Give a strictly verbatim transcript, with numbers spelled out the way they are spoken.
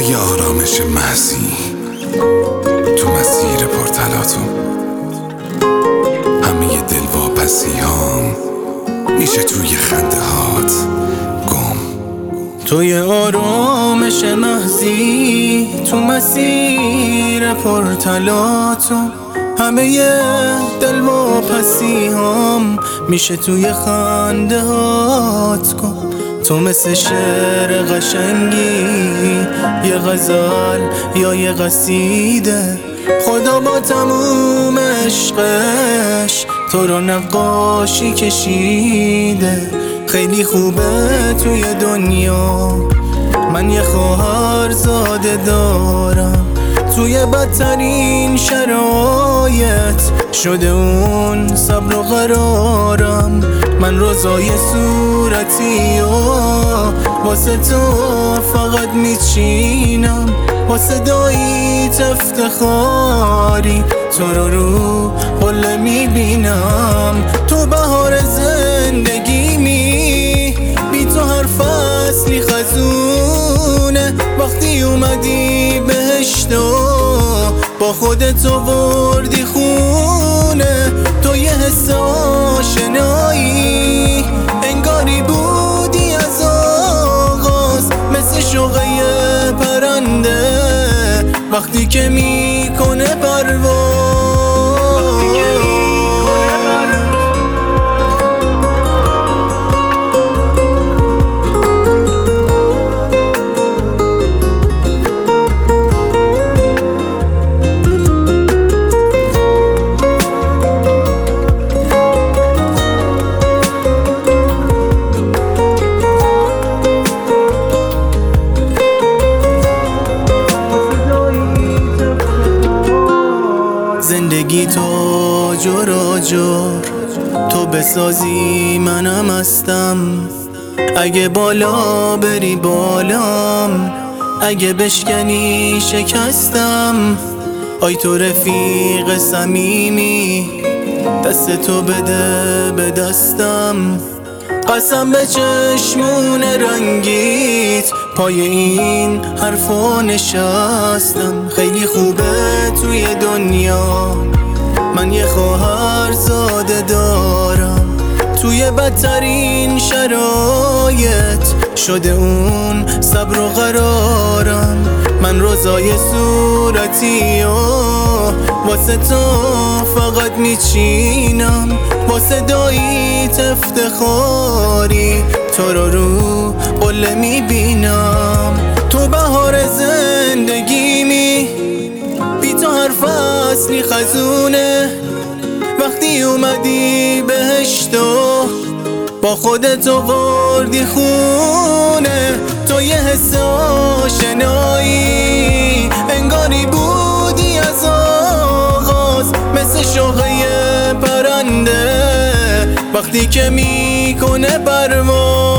یه آرامش محضی تو مسیر پرتلاطم، همه دلواپسی هام میشه توی خنده هات گم. توی آرامش محضی تو مسیر پرتلاطم، همه دلواپسی هام میشه توی خنده هات گم. تو مثل شعر قشنگی، یه غزل یا یه قصیده، خدا با تموم عشقش تو رو نقاشی کشیده. خیلی خوبه توی دنیا من یه خواهر زاده دارم، توی بدترین شرایط شده اون صبر و قرارم. من روزای صورتی و واسه تو فقط میچینم، واسه داییت افتخاری تو رو رو قله میبینم. تو بهار زندگیمی، بی تو هر فصلی خزونه. وقتی اومدی بهشت و با خودت آوردی خونه، تو یه حس آشنایی انگاری بودی از آغاز، مثل شوقه پرنده وقتی که میکنه پرواز. زندگی تو جور و جور، تو بسازی منم هستم. اگه بالا بری بالام، اگه بشکنی شکستم. آی تو رفیق صمیمی، دست تو بده به دستم. قسم به چشمون رنگیت، پای این حرفا نشستم. خیلی خوبه توی دنیا من یه خواهر زاده دارم، توی بدترین شرایط شده اون صبر و قرارم. من روزای صورتی و واسه تو فقط میچینم، واسه داییت افتخاری تو رو رو قله میبینم. تو بهار زندگیمی، بی تو هر فصلی خزونه. وقتی اومدی بهشت و با خودت آوردی خونه، تو یه حس آشنایی انگاری بودی از آغاز، مثل شوقه پرنده وقتی که میکنه پرواز.